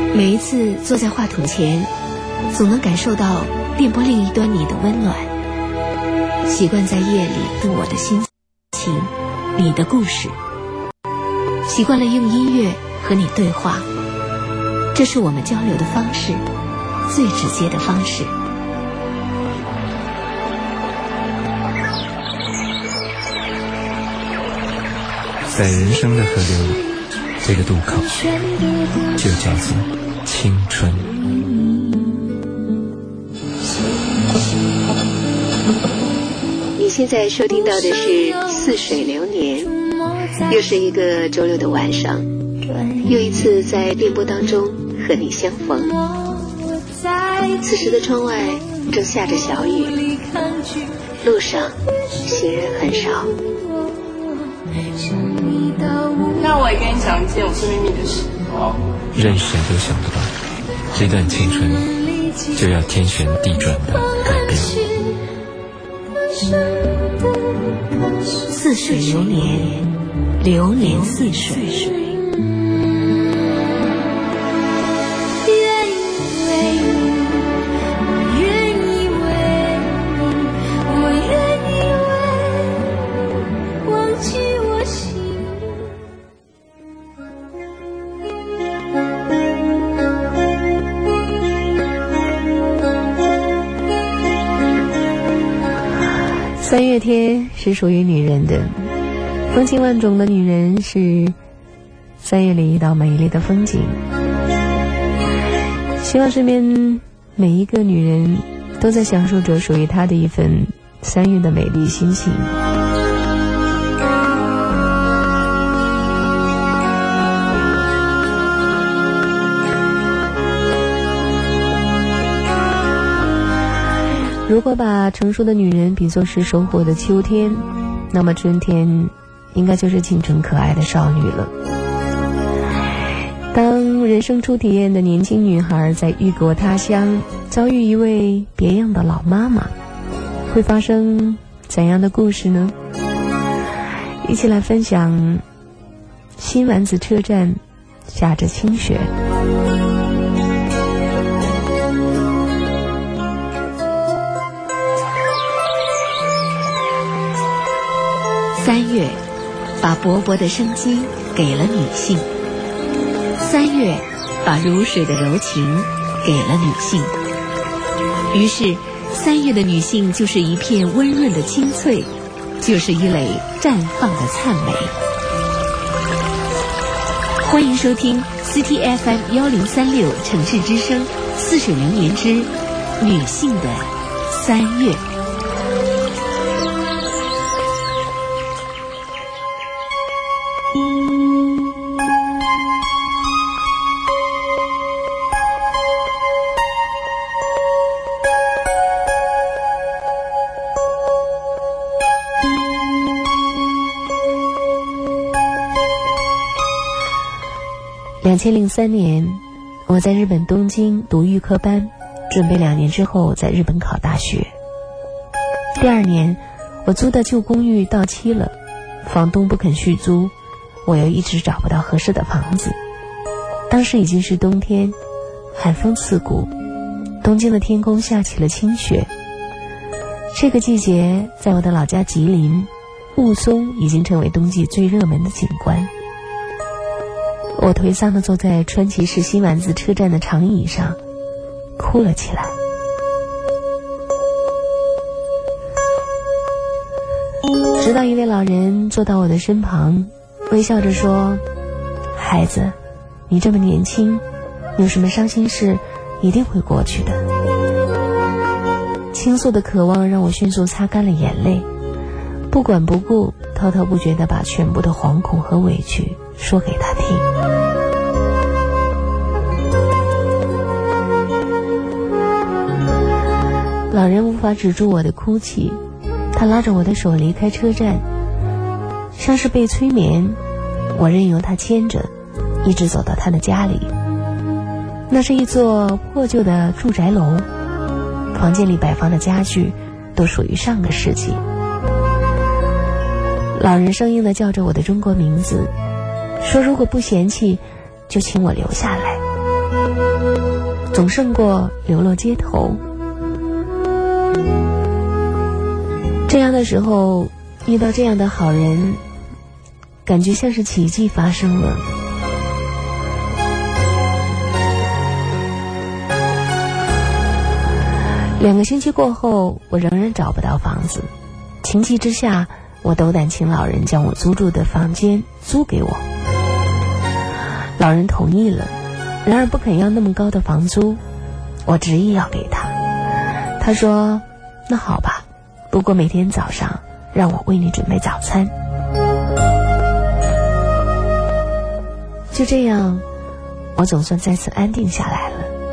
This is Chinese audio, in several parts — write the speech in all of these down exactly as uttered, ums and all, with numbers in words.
每一次坐在话筒前，总能感受到电波另一端你的温暖。习惯在夜里读我的心情，你的故事。习惯了用音乐和你对话，这是我们交流的方式，最直接的方式。 在人生的河流里，这个渡口就叫做青春。 你现在收听到的是《似水流年》，又是一个周六的晚上，又一次在电波当中和你相逢。此时的窗外正下着小雨，路上行人很少。 那我也跟你讲一件我最秘密的事。 任谁都想不到，这段青春就要天旋地转的改变。 似水流年，流年似水。 三月天是属于女人的，风情万种的女人是三月里一道美丽的风景。希望身边每一个女人都在享受着属于她的一份三月的美丽心情。如果把成熟的女人比作是收获的秋天，那么春天应该就是清纯可爱的少女了。当人生初体验的年轻女孩在异国他乡遭遇一位别样的老妈妈，会发生怎样的故事呢？一起来分享新丸子车站下着清雪。 三月把勃勃的生机给了女性，三月把如水的柔情给了女性，于是三月的女性就是一片温润的清脆，就是一蕾绽放的灿美。欢迎收听 C T F M 一零三六城市之声似水流年之女性的三月。 两千零三年，我在日本东京读预科班，准备两年之后在日本考大学。第二年，我租的旧公寓到期了，房东不肯续租，我又一直找不到合适的房子。当时已经是冬天，寒风刺骨，东京的天空下起了清雪。这个季节，在我的老家吉林，雾凇已经成为冬季最热门的景观。我颓丧地坐在川崎市新丸子车站的长椅上，哭了起来。直到一位老人坐到我的身旁，微笑着说：“孩子，你这么年轻，有什么伤心事一定会过去的。”倾诉的渴望让我迅速擦干了眼泪，不管不顾，滔滔不绝地把全部的惶恐和委屈说给他听。老人无法止住我的哭泣，他拉着我的手离开车站，像是被催眠，我任由他牵着，一直走到他的家里。那是一座破旧的住宅楼，房间里摆放的家具都属于上个世纪。老人生硬地叫着我的中国名字，说如果不嫌弃就请我留下来。 总胜过流落街头。这样的时候遇到这样的好人，感觉像是奇迹发生了。两个星期过后，我仍然找不到房子。情急之下，我斗胆请老人将我租住的房间租给我。老人同意了，然而不肯要那么高的房租，我执意要给他。他说：“那好吧，不过每天早上让我为你准备早餐。”就这样，我总算再次安定下来了。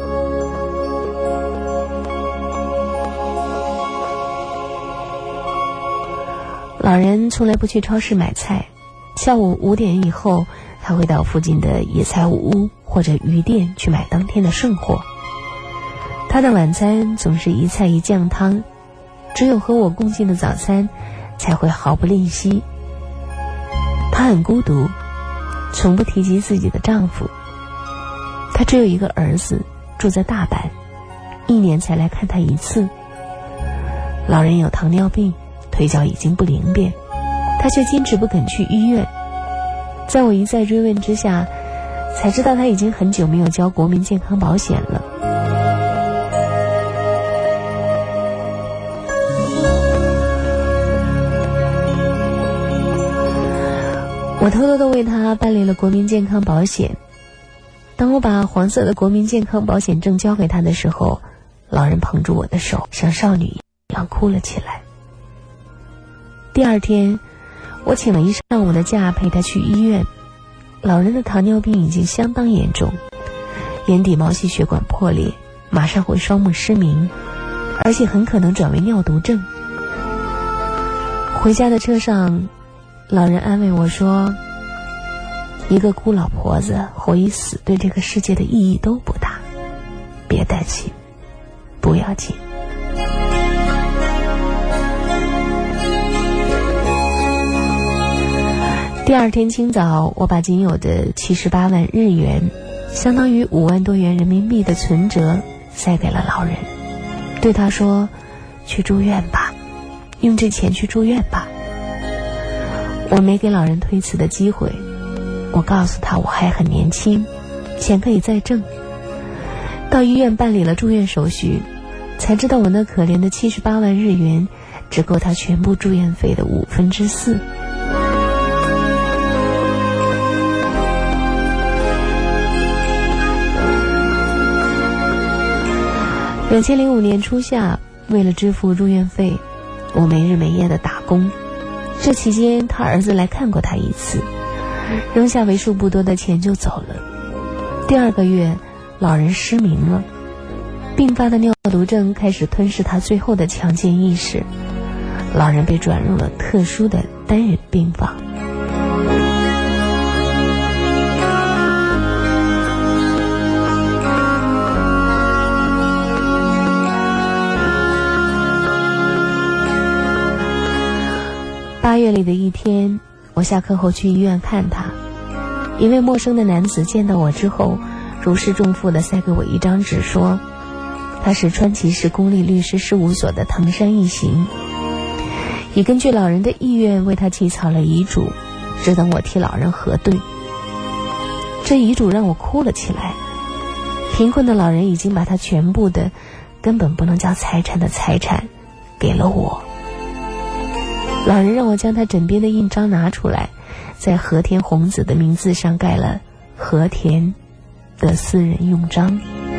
老人从来不去超市买菜，下午五点以后，他会到附近的野菜屋或者鱼店去买当天的剩货。他的晚餐总是一菜一酱汤，只有和我共进的早餐才会毫不吝惜。他很孤独，从不提及自己的丈夫。他只有一个儿子，住在大阪，一年才来看他一次。老人有糖尿病，腿脚已经不灵便，他却坚持不肯去医院。在我一再追问之下，才知道他已经很久没有交国民健康保险了。我偷偷地为他办理了国民健康保险。当我把黄色的国民健康保险证交给他的时候，老人捧住我的手，像少女一样哭了起来。第二天，我请了一上午的假陪他去医院。老人的糖尿病已经相当严重，眼底毛细血管破裂，马上会双目失明，而且很可能转为尿毒症。回家的车上，老人安慰我说，一个孤老婆子活与死对这个世界的意义都不大，别担心，不要紧。第二天清早，我把仅有的七十八万日元，相当于五万多元人民币的存折塞给了老人，对他说，去住院吧，用这钱去住院吧。我没给老人推辞的机会，我告诉他我还很年轻，钱可以再挣。到医院办理了住院手续，才知道我那可怜的七十八万日元只够他全部住院费的五分之四。两千零五年初夏，为了支付住院费，我没日没夜的打工。这期间，他儿子来看过他一次，扔下为数不多的钱就走了。第二个月，老人失明了，并发的尿毒症开始吞噬他最后的强健意识，老人被转入了特殊的单人病房。八月里的一天，我下课后去医院看他。一位陌生的男子见到我之后，如释重负地塞给我一张纸，说他是川崎市公立律师事务所的藤山一行，已根据老人的意愿为他起草了遗嘱，只等我替老人核对。这遗嘱让我哭了起来。贫困的老人已经把他全部的根本不能叫财产的财产给了我。老人让我将他枕边的印章拿出来，在和田弘子的名字上盖了和田的私人用章。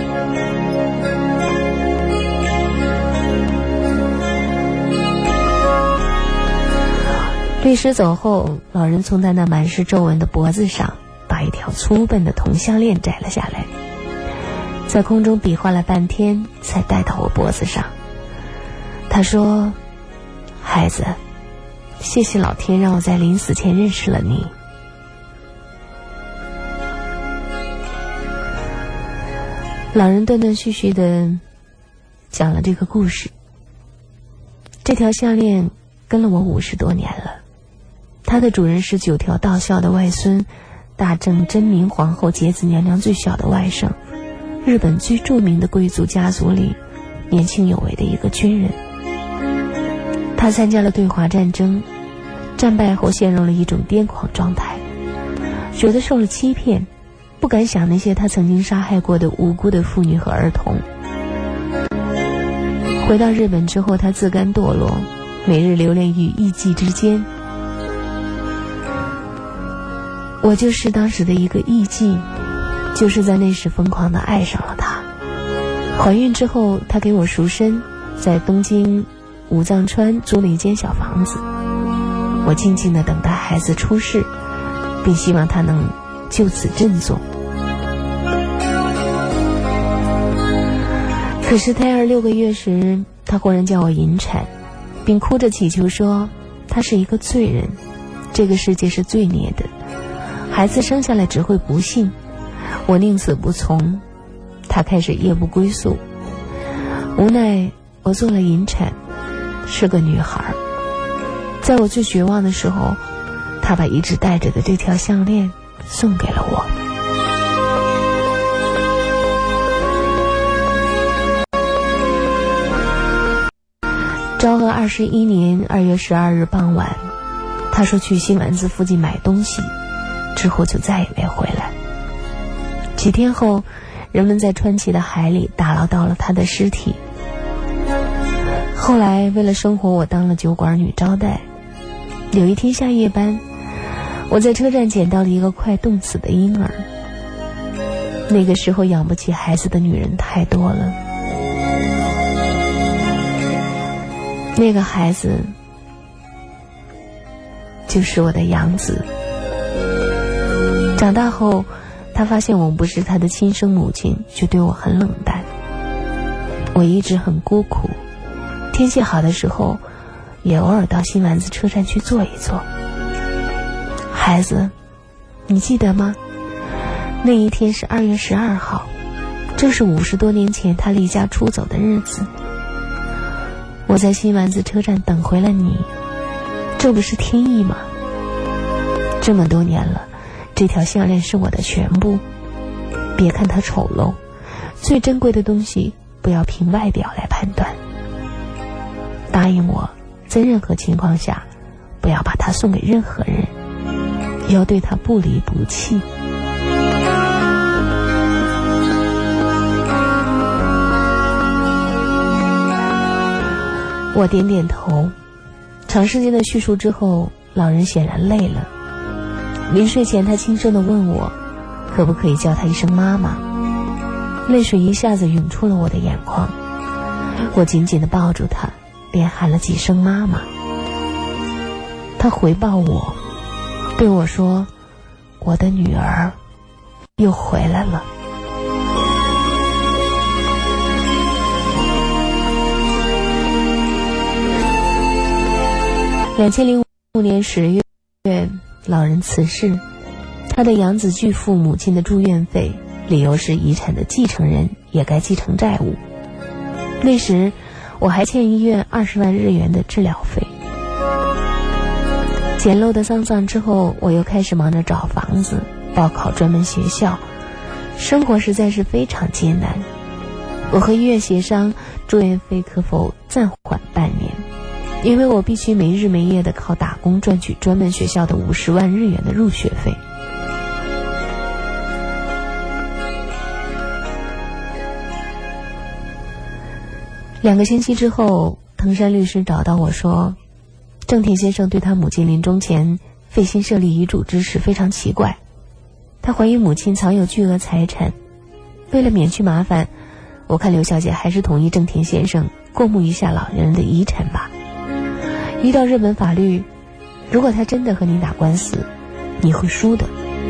律师走后，老人从他那满是皱纹的脖子上把一条粗笨的铜项链摘了下来，在空中比划了半天才戴到我脖子上。他说，孩子，谢谢老天让我在临死前认识了你。老人断断续续地讲了这个故事。这条项链跟了我五十多年了，它的主人是九条道孝的外孙，大正真明皇后节子娘娘最小的外甥， 日本最著名的贵族家族里年轻有为的一个军人。他参加了对华战争，战败后陷入了一种癫狂状态，觉得受了欺骗，不敢想那些他曾经杀害过的无辜的妇女和儿童。回到日本之后，他自甘堕落，每日流连于艺妓之间。我就是当时的一个艺妓，就是在那时疯狂地爱上了他。怀孕之后，他给我赎身，在东京武藏川租了一间小房子，我静静地等待孩子出世，并希望他能就此振作。可是胎儿六个月时，他忽然叫我引产，并哭着祈求说他是一个罪人，这个世界是罪孽的，孩子生下来只会不幸，我宁死不从。他开始夜不归宿，无奈我做了引产，是个女孩。在我最绝望的时候，他把一直戴着的这条项链送给了我。昭和二十一年二月十二日傍晚，他说去新丸子附近买东西，之后就再也没回来。几天后，人们在川崎的海里打捞到了他的尸体。后来为了生活，我当了酒馆女招待。有一天下夜班，我在车站捡到了一个快冻死的婴儿。那个时候养不起孩子的女人太多了。那个孩子就是我的养子。长大后，他发现我不是他的亲生母亲，就对我很冷淡。我一直很孤苦，天气好的时候也偶尔到新丸子车站去坐一坐。孩子，你记得吗？那一天是二月十二号，正是五十多年前他离家出走的日子。我在新丸子车站等回了你，这不是天意吗？这么多年了，这条项链是我的全部。别看它丑陋，最珍贵的东西不要凭外表来判断。答应我，在任何情况下不要把它送给任何人，要对它不离不弃。我点点头，长时间的叙述之后，老人显然累了。临睡前，他轻声地问我，可不可以叫他一声妈妈。泪水一下子涌出了我的眼眶，我紧紧地抱住他，连喊了几声妈妈。他回报我，对我说，我的女儿又回来了。两千零五年十月，老人辞世，他的养子拒付母亲的住院费，理由是遗产的继承人也该继承债务。那时我还欠医院二十万日元的治疗费。简陋的丧葬之后，我又开始忙着找房子，报考专门学校，生活实在是非常艰难。我和医院协商，住院费可否暂缓半年，因为我必须没日没夜地靠打工赚取专门学校的五十万日元的入学费。两个星期之后，藤山律师找到我说，正田先生对他母亲临终前费心设立遗嘱之事非常奇怪，他怀疑母亲藏有巨额财产，为了免去麻烦，我看刘小姐还是同意正田先生过目一下老人的遗产吧。依照日本法律，如果他真的和你打官司，你会输的。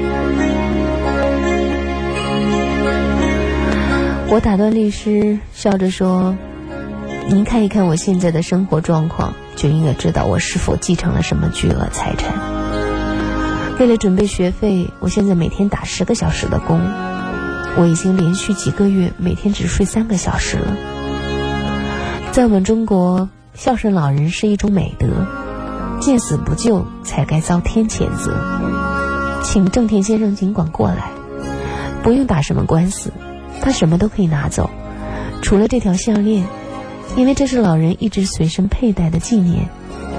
我打断律师，笑着说，您看一看我现在的生活状况，就应该知道我是否继承了什么巨额财产。为了准备学费，我现在每天打十个小时的工，我已经连续几个月每天只睡三个小时了。在我们中国，孝顺老人是一种美德，见死不救才该遭天谴责。请正田先生尽管过来，不用打什么官司， 他什么都可以拿走，除了这条项链，因为这是老人一直随身佩戴的纪念。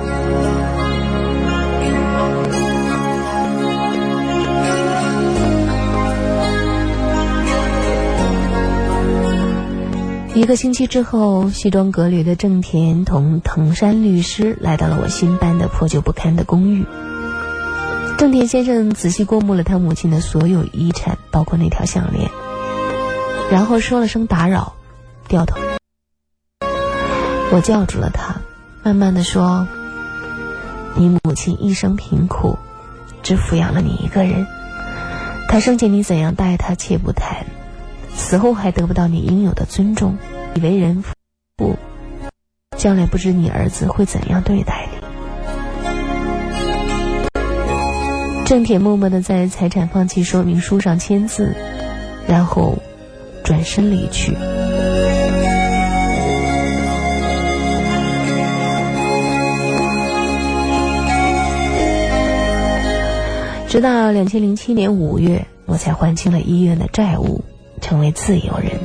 一个星期之后，西装革履的郑田同藤山律师来到了我新搬的破旧不堪的公寓。郑田先生仔细过目了他母亲的所有遗产，包括那条项链，然后说了声打扰，掉头。我叫住了他，慢慢地说，你母亲一生贫苦，只抚养了你一个人，她生前你怎样待她切不谈，死后还得不到你应有的尊重，你为人父，将来不知你儿子会怎样对待你。郑铁默默地在财产放弃说明书上签字，然后转身离去。直到两千零七年五月，我才还清了医院的债务，成为自由人。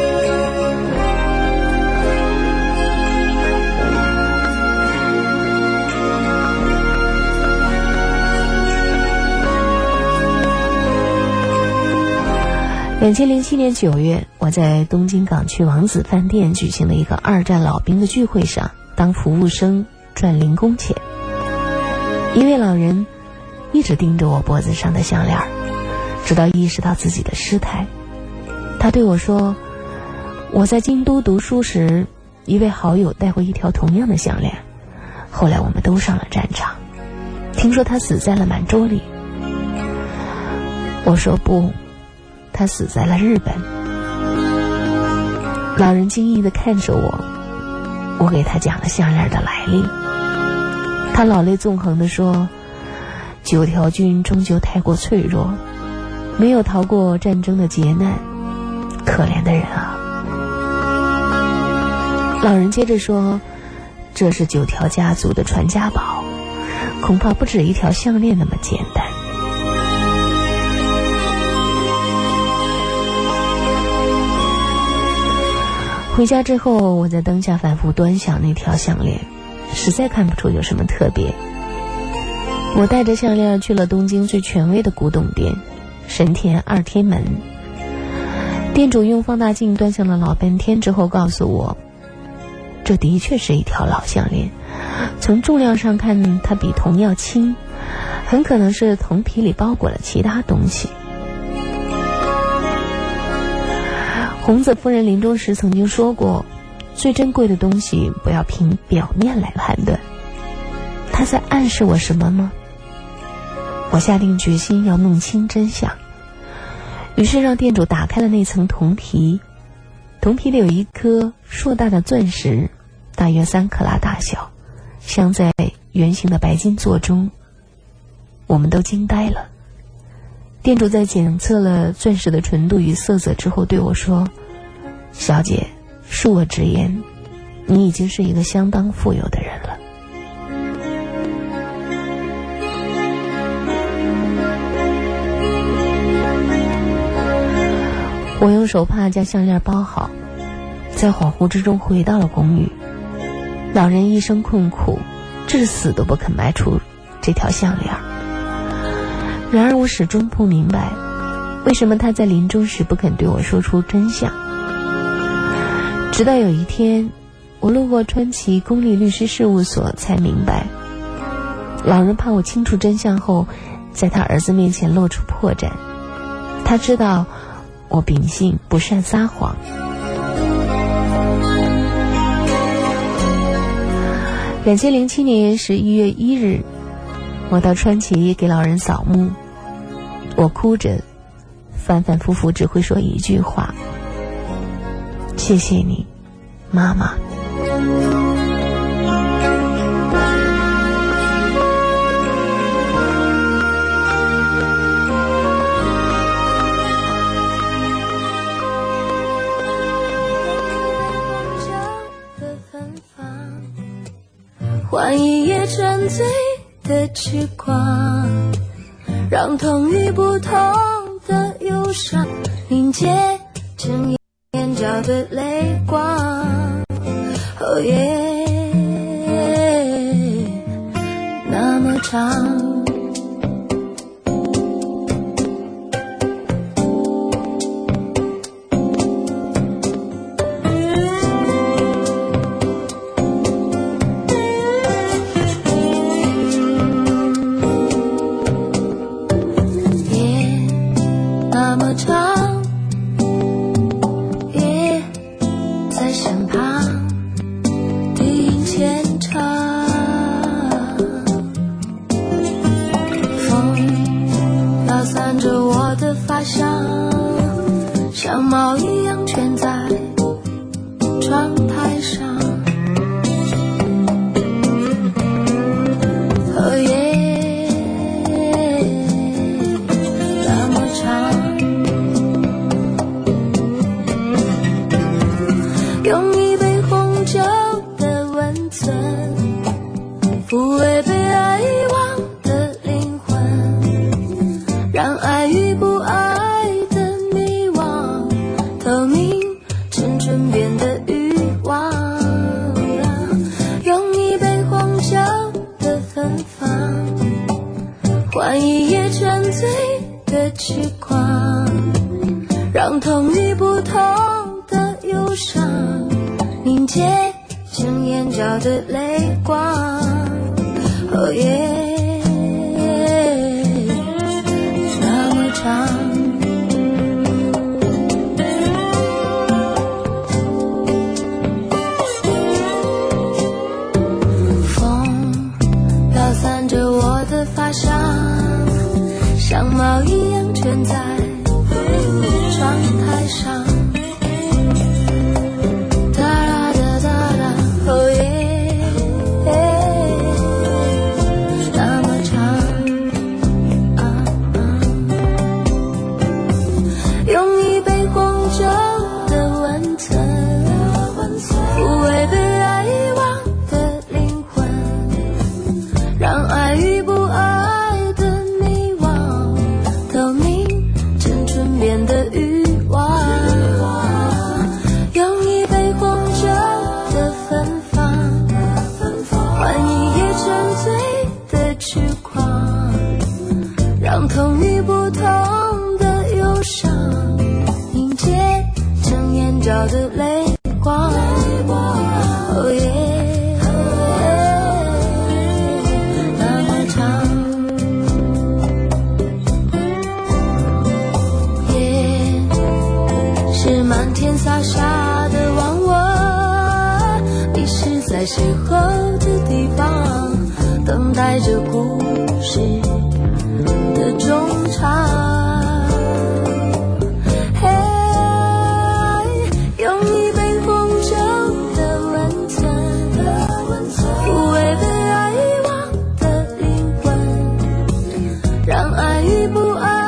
两千零七年九月，我在东京港区王子饭店举行了一个二战老兵的聚会上，当服务生赚零工钱。一位老人一直盯着我脖子上的项链，直到意识到自己的失态。他对我说，我在京都读书时，一位好友带过一条同样的项链，后来我们都上了战场，听说他死在了满洲里。我说不，他死在了日本。老人惊异地看着我，我给他讲了项链的来历。他老泪纵横地说，九条军终究太过脆弱，没有逃过战争的劫难，可怜的人啊。老人接着说，这是九条家族的传家宝，恐怕不止一条项链那么简单。回家之后，我在灯下反复端详那条项链，实在看不出有什么特别。我带着项链去了东京最权威的古董店神田二天门，店主用放大镜端详了老半天之后告诉我，这的确是一条老项链，从重量上看它比铜要轻，很可能是铜皮里包裹了其他东西。孔子夫人临终时曾经说过，最珍贵的东西不要凭表面来判断。他在暗示我什么吗？我下定决心要弄清真相，于是让店主打开了那层铜皮，铜皮里有一颗硕大的钻石，大约三克拉大小，镶在圆形的白金座中。我们都惊呆了。店主在检测了钻石的纯度与色泽之后对我说，小姐，恕我直言，你已经是一个相当富有的人了。我用手帕将项链包好，在恍惚之中回到了公寓。老人一生困苦，至死都不肯卖出这条项链。然而我始终不明白，为什么他在临终时不肯对我说出真相。直到有一天，我路过川崎公立律师事务所，才明白，老人怕我清楚真相后，在他儿子面前露出破绽。他知道我秉性不善撒谎。两千零七年十一月一日，我到川崎给老人扫墓，我哭着，反反复复只会说一句话：谢谢你，妈妈。 换一夜沉醉的痴狂，让同与不同的忧伤凝结睁眼角的泪光，哦耶，那么长。像猫一样蜷在窗台上，荷叶那么长，用一杯红酒的温存抚慰被爱遗忘的灵魂，让爱与不爱透明成唇边的欲望，用一杯红酒的芬芳换一夜沉醉的痴狂，让痛与不痛的忧伤凝结成眼角的泪光，哦耶，那么长。发香像猫一样蜷在窗台上，哒啦哒哒啦，哦耶，那么长啊啊，用一杯红酒的温存抚慰被爱遗忘的灵魂，让爱与不爱的迷惘透明成唇边的欲望，用一杯红酒的芬芳换一夜沉醉的痴狂，让痛与不痛的忧伤凝结成眼角的泪光，哦耶，是满天洒下的忘我，你是在邂逅的地方，等待着故事的终场。嘿，用一杯红酒的温存抚慰被爱遗忘的灵魂，让爱与不爱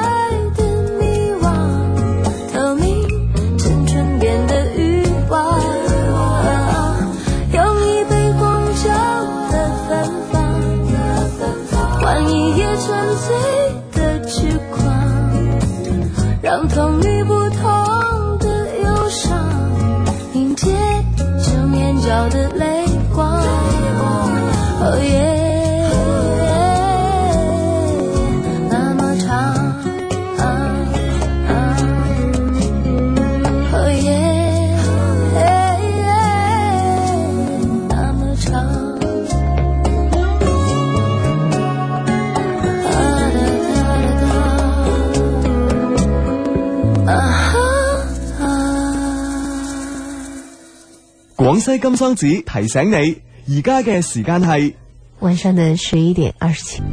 一夜沉醉的痴狂，让痛与不痛的忧伤凝结成眼角的泪光，哦耶，那么长啊啊，哦耶，那么长。 廣西金桑子提醒你，而家嘅時間係晚上的十一點二十七。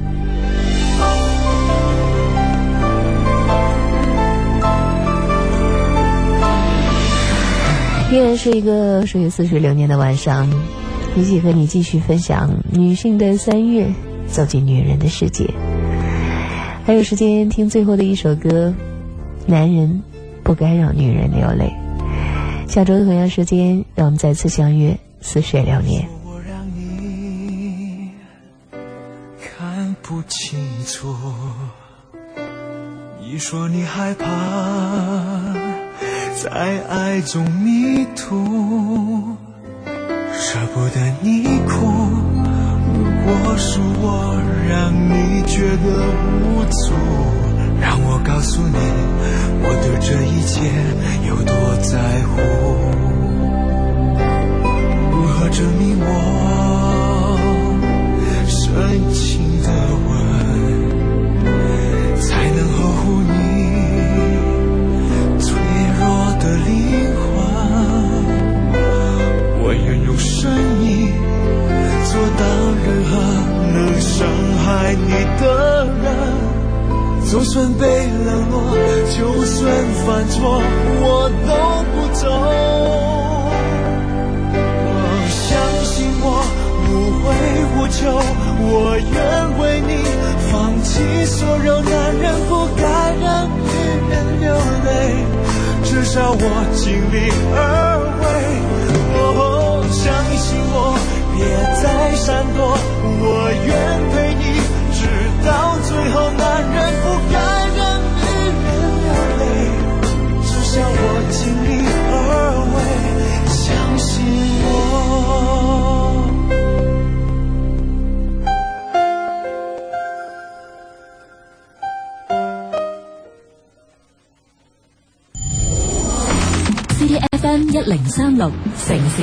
依然是一個屬於似水流年的晚上，一起和你繼續分享女性的三月，走進女人的世界。還有時間聽最後的一首歌，男人不該讓女人流淚。下周同樣時間，讓我們再次相約似水流年。 我讓你看不清楚，你說你害怕在爱中迷途，舍不得你哭。如果是我让你觉得无助，让我告诉你，我对这一切有多在乎。如何证明我深情的吻才能呵护你脆弱的灵魂？我愿用生命做到任何能伤害你的人，就算被冷落，就算犯错，我都不走。相信我无悔无求，我愿为你放弃所有男人不该让女人流泪，至少我尽力而为。哦，相信我别再闪躲，我愿陪你直到最后，男人不该让女人流泪，至少我尽力而为。相信我。 C F M 一零三六城市